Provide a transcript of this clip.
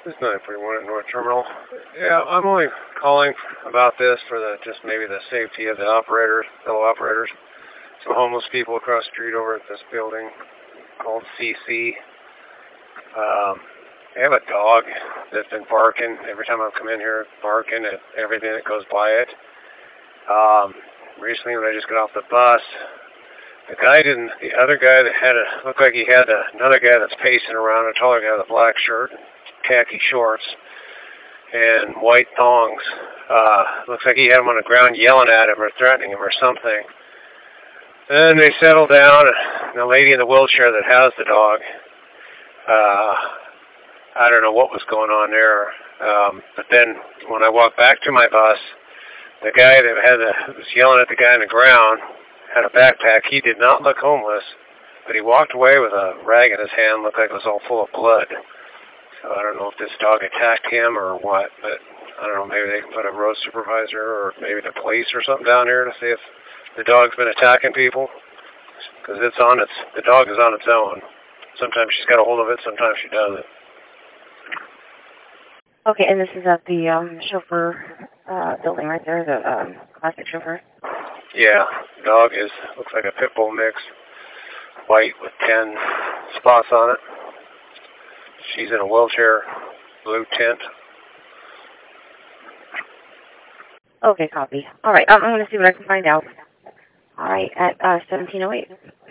It's 941 at North Terminal. Yeah, I'm only calling about this for just maybe the safety of the operators, fellow operators. Some homeless people across the street over at this building called CC. They have a dog that's been barking every time I've come in here, barking at everything that goes by it. Recently when I just got off the bus, the other guy that looked like he had another guy that's pacing around, a taller guy with a black shirt, khaki shorts, and white thongs. Looks like he had him on the ground yelling at him or threatening him or something. Then they settled down, and the lady in the wheelchair that has the dog, I don't know what was going on there. But then when I walked back to my bus, the guy that was yelling at the guy on the ground had a backpack. He did not look homeless, but he walked away with a rag in his hand, looked like it was all full of blood. So I don't know if this dog attacked him or what, but I don't know, maybe they can put a road supervisor or maybe the police or something down here to see if the dog's been attacking people. Because the dog is on its own. Sometimes she's got a hold of it, sometimes she doesn't. Okay, and this is at the chauffeur building right there, the classic chauffeur? Yeah, the dog looks like a pit bull mix, white with 10 spots on it. She's in a wheelchair, blue tint. Okay, copy. All right, I'm going to see what I can find out. All right, at 1708.